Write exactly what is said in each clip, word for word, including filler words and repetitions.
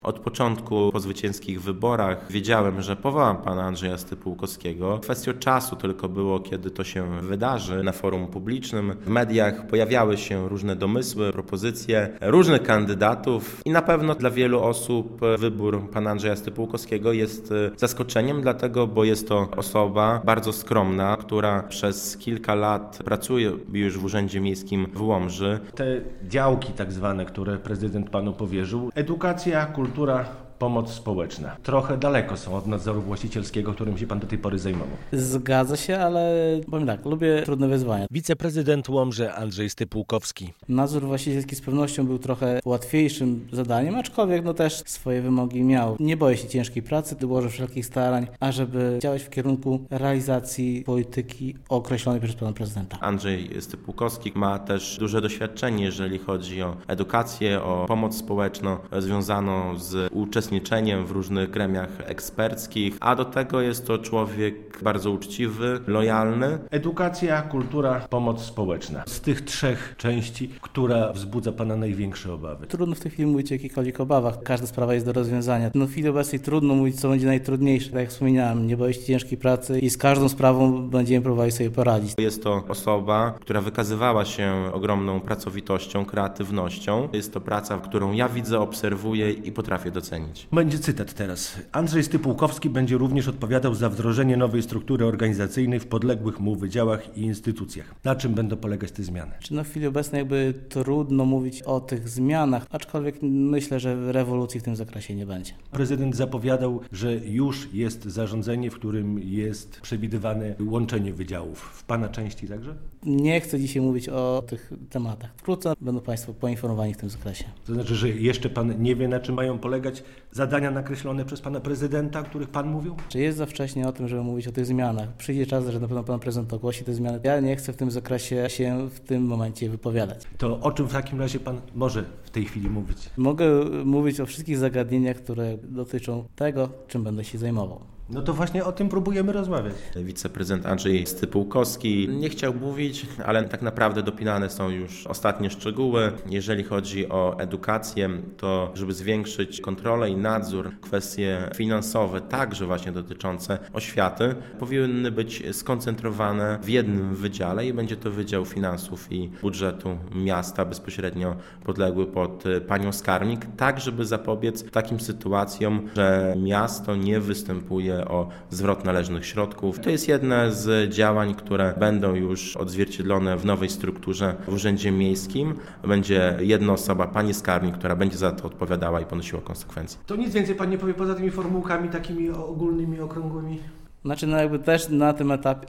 Od początku po zwycięskich wyborach wiedziałem, że powołam pana Andrzeja Stypułkowskiego. Kwestią czasu tylko było, kiedy to się wydarzy na forum publicznym. W mediach pojawiały się różne domysły, propozycje różnych kandydatów i na pewno dla wielu osób wybór pana Andrzeja Stypułkowskiego jest zaskoczeniem, dlatego, bo jest to osoba bardzo skromna, która przez kilka lat pracuje już w Urzędzie Miejskim w Łomży. Te działki tak zwane, które prezydent panu powierzył, edukacja, kultura, pomoc społeczna. Trochę daleko są od nadzoru właścicielskiego, którym się pan do tej pory zajmował. Zgadza się, ale powiem tak, lubię trudne wyzwania. Wiceprezydent Łomży Andrzej Stypułkowski. Nadzór właścicielski z pewnością był trochę łatwiejszym zadaniem, aczkolwiek no też swoje wymogi miał. Nie boję się ciężkiej pracy, dołożę wszelkich starań, ażeby działać w kierunku realizacji polityki określonej przez pana prezydenta. Andrzej Stypułkowski ma też duże doświadczenie, jeżeli chodzi o edukację, o pomoc społeczną związaną z uczestnictwem w różnych gremiach eksperckich, a do tego jest to człowiek bardzo uczciwy, lojalny. Edukacja, kultura, pomoc społeczna. Z tych trzech części, która wzbudza pana największe obawy? Trudno w tej chwili mówić o jakichkolwiek obawach. Każda sprawa jest do rozwiązania. No w chwili obecnej trudno mówić, co będzie najtrudniejsze. Tak jak wspomniałem, nie boję się ciężkiej pracy i z każdą sprawą będziemy próbowali sobie poradzić. Jest to osoba, która wykazywała się ogromną pracowitością, kreatywnością. Jest to praca, którą ja widzę, obserwuję i potrafię docenić. Będzie cytat teraz. Andrzej Stypułkowski będzie również odpowiadał za wdrożenie nowej struktury organizacyjnej w podległych mu wydziałach i instytucjach. Na czym będą polegać te zmiany? Czy no w chwili obecnej jakby trudno mówić o tych zmianach, aczkolwiek myślę, że rewolucji w tym zakresie nie będzie. Prezydent zapowiadał, że już jest zarządzenie, w którym jest przewidywane łączenie wydziałów. W pana części także? Nie chcę dzisiaj mówić o tych tematach. Wkrótce będą państwo poinformowani w tym zakresie. To znaczy, że jeszcze pan nie wie, na czym mają polegać zadania nakreślone przez pana prezydenta, o których pan mówił? Czy jest za wcześnie o tym, żeby mówić o tych zmianach? Przyjdzie czas, że na pewno pan prezydent ogłosi te zmiany. Ja nie chcę w tym zakresie się w tym momencie wypowiadać. To o czym w takim razie pan może w tej chwili mówić? Mogę mówić o wszystkich zagadnieniach, które dotyczą tego, czym będę się zajmował. No to właśnie o tym próbujemy rozmawiać. Wiceprezydent Andrzej Stypułkowski nie chciał mówić, ale tak naprawdę dopinane są już ostatnie szczegóły. Jeżeli chodzi o edukację, to żeby zwiększyć kontrolę i nadzór, kwestie finansowe, także właśnie dotyczące oświaty, powinny być skoncentrowane w jednym wydziale i będzie to Wydział Finansów i Budżetu Miasta, bezpośrednio podległy pod panią skarbnik, tak żeby zapobiec takim sytuacjom, że miasto nie występuje o zwrot należnych środków. To jest jedne z działań, które będą już odzwierciedlone w nowej strukturze w Urzędzie Miejskim. Będzie jedna osoba, pani skarbnik, która będzie za to odpowiadała i ponosiła konsekwencje. To nic więcej pan nie powie poza tymi formułkami takimi ogólnymi, okrągłymi? Znaczy, no jakby też na tym etapie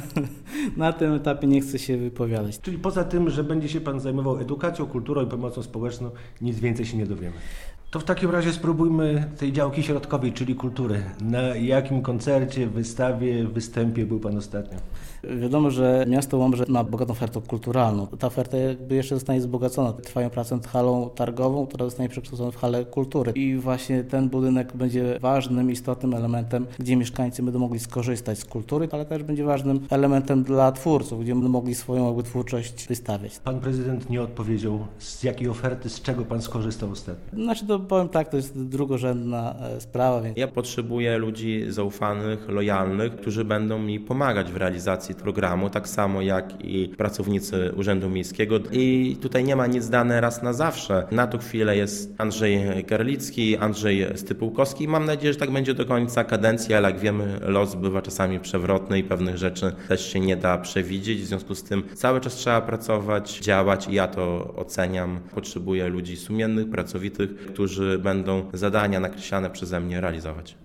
na tym etapie nie chcę się wypowiadać. Czyli poza tym, że będzie się pan zajmował edukacją, kulturą i pomocą społeczną, nic więcej się nie dowiemy. To w takim razie spróbujmy tej działki środkowej, czyli kultury. Na jakim koncercie, wystawie, występie był pan ostatnio? Wiadomo, że miasto Łomżę ma bogatą ofertę kulturalną. Ta oferta jakby jeszcze zostanie wzbogacona. Trwają prace nad halą targową, która zostanie przekształcona w halę kultury. I właśnie ten budynek będzie ważnym, istotnym elementem, gdzie mieszkańcy będą mogli skorzystać z kultury, ale też będzie ważnym elementem dla twórców, gdzie będą mogli swoją jakby twórczość wystawiać. Pan prezydent nie odpowiedział, z jakiej oferty, z czego pan skorzystał ostatnio? Znaczy to powiem tak, to jest drugorzędna sprawa. Więc... Ja potrzebuję ludzi zaufanych, lojalnych, którzy będą mi pomagać w realizacji programu, tak samo jak i pracownicy Urzędu Miejskiego. I tutaj nie ma nic dane raz na zawsze. Na tą chwilę jest Andrzej Garlicki, Andrzej Stypułkowski. Mam nadzieję, że tak będzie do końca kadencji, ale jak wiemy, los bywa czasami przewrotny i pewnych rzeczy też się nie da przewidzieć. W związku z tym cały czas trzeba pracować, działać i ja to oceniam. Potrzebuję ludzi sumiennych, pracowitych, którzy będą zadania nakreślane przeze mnie realizować.